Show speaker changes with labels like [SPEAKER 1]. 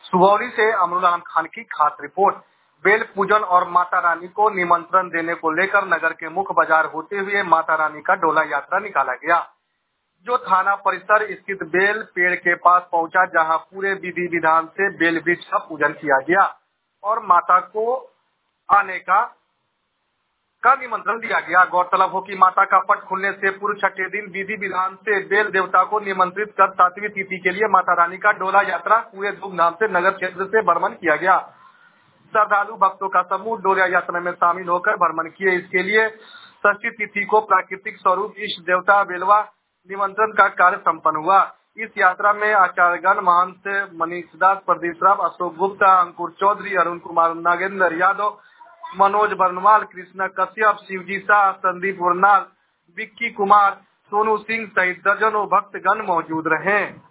[SPEAKER 1] सुगौली से अमरुल आलम खान की खास रिपोर्ट। बेल पूजन और माता रानी को निमंत्रण देने को लेकर नगर के मुख्य बाजार होते हुए माता रानी का डोला यात्रा निकाला गया, जो थाना परिसर स्थित बेल पेड़ के पास पहुंचा, जहां पूरे विधि विधान से बेल वृक्ष का पूजन किया गया और माता को आने का निमंत्रण दिया गया। गौरतलब हो कि माता का पट खुलने से पूर्व छठे दिन विधि विधान से बेल देवता को निमंत्रित कर 7वीं तिथि के लिए माता रानी का डोला यात्रा पूरे धूमधाम से नगर क्षेत्र से भ्रमण किया गया। श्रद्धालु भक्तों का समूह डोला यात्रा में शामिल होकर भ्रमण किए। इसके लिए षष्ठी तिथि को प्राकृतिक स्वरूप इष्ट देवता बेलवा निमंत्रण का कार्य संपन्न हुआ। इस यात्रा में आचार्यगण महंत मनीष दास, प्रदीप राव, अशोक गुप्ता, अंकुर चौधरी, अरुण कुमार, नागेंद्र यादव, मनोज बर्नवाल, कृष्णा कश्यप, शिवजी शाह, संदीप वर्नाल, विक्की कुमार, सोनू सिंह सहित दर्जनों भक्तगण मौजूद रहे।